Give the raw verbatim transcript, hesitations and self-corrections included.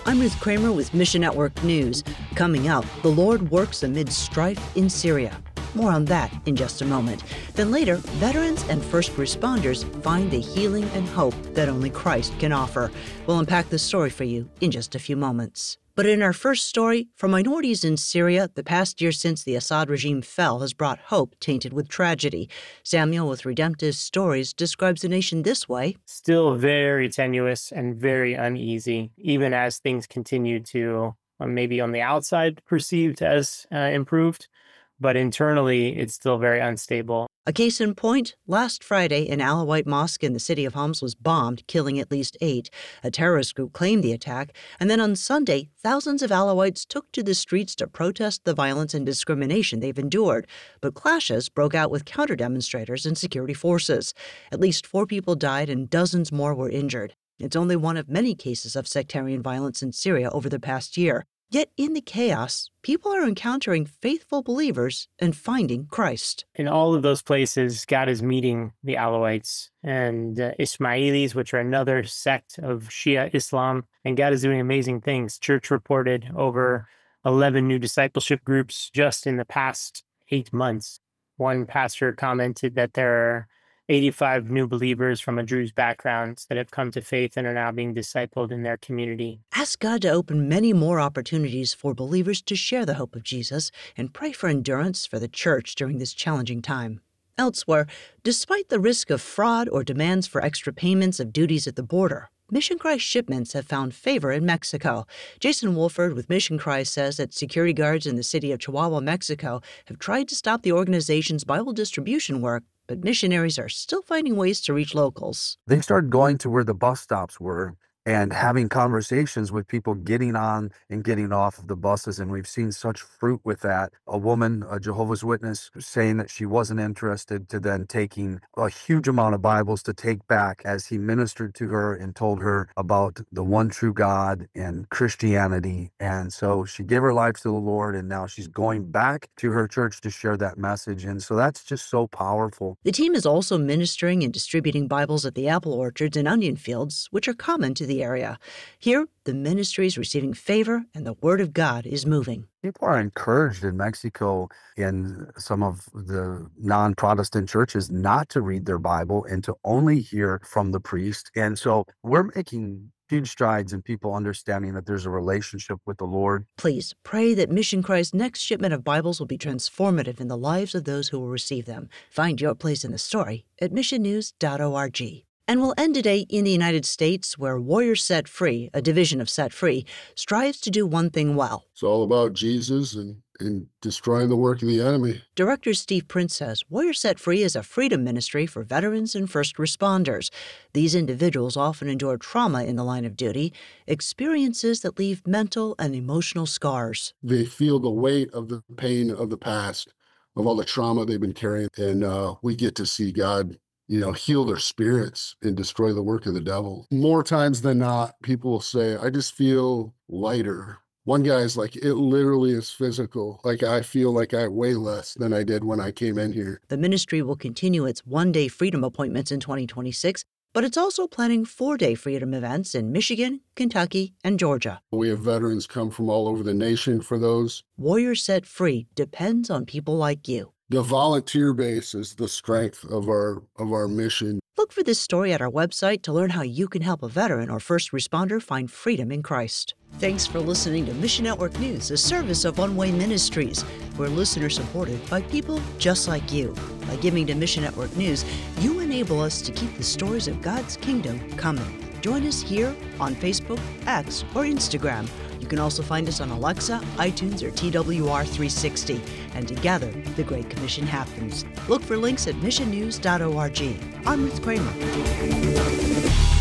I'm Ruth Kramer with Mission Network News. Coming up, the Lord works amid strife in Syria. More on that in just a moment. Then later, veterans and first responders find the healing and hope that only Christ can offer. We'll unpack the story for you in just a few moments. But in our first story, for minorities in Syria, the past year since the Assad regime fell has brought hope tainted with tragedy. Samuel with Redemptive Stories describes the nation this way. Still very tenuous and very uneasy, even as things continue to, uh, maybe on the outside, perceived as uh, improved. But internally, it's still very unstable. A case in point, last Friday, an Alawite mosque in the city of Homs was bombed, killing at least eight. A terrorist group claimed the attack, and then on Sunday, thousands of Alawites took to the streets to protest the violence and discrimination they've endured. But clashes broke out with counter-demonstrators and security forces. At least four people died and dozens more were injured. It's only one of many cases of sectarian violence in Syria over the past year. Yet in the chaos, people are encountering faithful believers and finding Christ. In all of those places, God is meeting the Alawites and uh, Ismailis, which are another sect of Shia Islam, and God is doing amazing things. Church reported over eleven new discipleship groups just in the past eight months. One pastor commented that there are eighty-five new believers from a Druze background that have come to faith and are now being discipled in their community. Ask God to open many more opportunities for believers to share the hope of Jesus and pray for endurance for the church during this challenging time. Elsewhere, despite the risk of fraud or demands for extra payments of duties at the border, Mission Christ shipments have found favor in Mexico. Jason Wolford with Mission Christ says that security guards in the city of Chihuahua, Mexico, have tried to stop the organization's Bible distribution work, but missionaries are still finding ways to reach locals. They started going to where the bus stops were and having conversations with people getting on and getting off of the buses. And we've seen such fruit with that. A woman, a Jehovah's Witness, saying that she wasn't interested, to then taking a huge amount of Bibles to take back as he ministered to her and told her about the one true God and Christianity. And so she gave her life to the Lord, and now she's going back to her church to share that message. And so that's just so powerful. The team is also ministering and distributing Bibles at the apple orchards and onion fields, which are common to the area. Here, the ministry is receiving favor and the Word of God is moving. People are encouraged in Mexico in some of the non-Protestant churches not to read their Bible and to only hear from the priest. And so we're making huge strides in people understanding that there's a relationship with the Lord. Please pray that Mission Christ's next shipment of Bibles will be transformative in the lives of those who will receive them. Find your place in the story at mission news dot org. And we'll end today in the United States, where Warriors Set Free, a division of Set Free, strives to do one thing well. It's all about Jesus and, and destroying the work of the enemy. Director Steve Prince says Warriors Set Free is a freedom ministry for veterans and first responders. These individuals often endure trauma in the line of duty, experiences that leave mental and emotional scars. They feel the weight of the pain of the past, of all the trauma they've been carrying, and uh, we get to see God, you know, heal their spirits and destroy the work of the devil. More times than not, people will say, I just feel lighter. One guy's like, it literally is physical. Like, I feel like I weigh less than I did when I came in here. The ministry will continue its one-day freedom appointments in twenty twenty-six, but it's also planning four-day freedom events in Michigan, Kentucky, and Georgia. We have veterans come from all over the nation for those. Warriors Set Free depends on people like you. The volunteer base is the strength of our of our mission. Look for this story at our website to learn how you can help a veteran or first responder find freedom in Christ. Thanks for listening to Mission Network News, a service of One Way Ministries. We're listener-supported by people just like you. By giving to Mission Network News, you enable us to keep the stories of God's kingdom coming. Join us here on Facebook, X, or Instagram. You can also find us on Alexa, iTunes, or T W R three sixty. And together, the Great Commission happens. Look for links at mission news dot org. I'm Ruth Kramer.